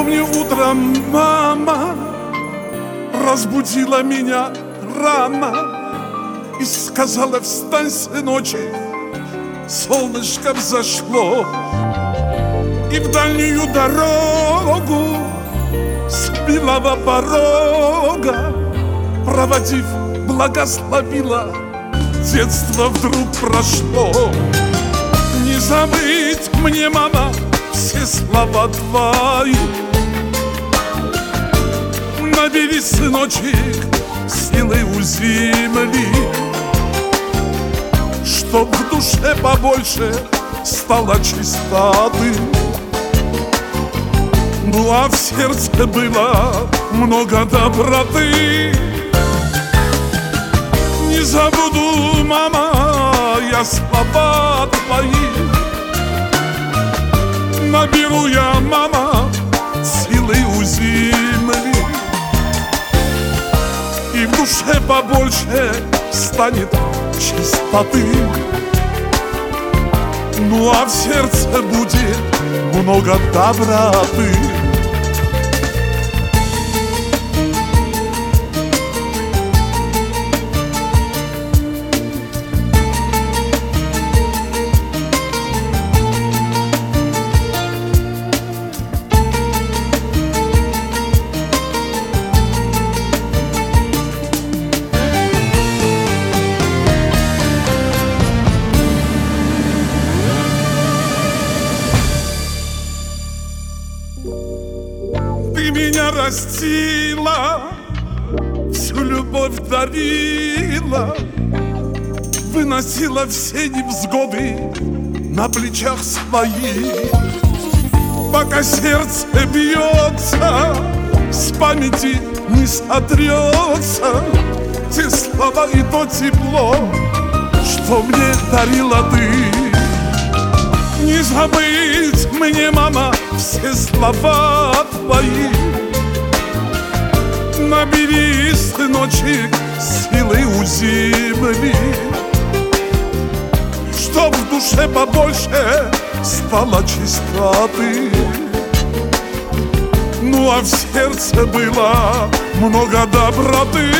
Помню, утром мама разбудила меня рано и сказала: встань, сыночек, солнышко взошло. И в дальнюю дорогу с белого порога проводив, благословила, детство вдруг прошло. Не забыть мне, мама, все слова твои. Набери, сыночек, силы у земли, чтоб в душе побольше стало чистоты. Ну а в сердце было много доброты. Не забуду, мама, я слова твои. Наберу я, мама, силы у земли, и в душе побольше станет чистоты. Ну а в сердце будет много доброты. Ты меня растила, всю любовь дарила, выносила все невзгоды на плечах своих. Пока сердце бьется, с памяти не сотрется те слова и то тепло, что мне дарила ты. Не забыть мне, мама, все слова твои. Набери, сыночек, силы у земли, чтоб в душе побольше стало чистоты. Ну а в сердце было много доброты.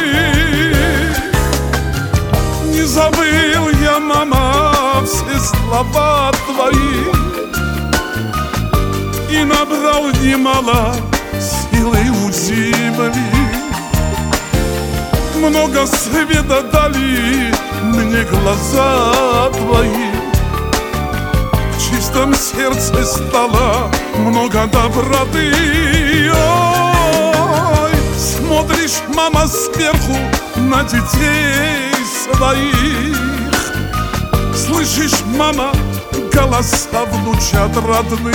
Не забыл я, мама, все слова твои, и набрал немало силы у земли. Много света дали мне глаза твои, в чистом сердце стало много доброты. Ой, смотришь, мама, сверху на детей своих, слышишь, мама, голоса внучат родных,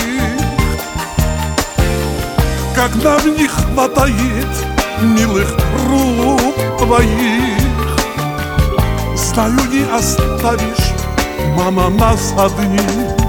когда в них хватает милых рук твоих. Знаю, не оставишь, мама, нас одних.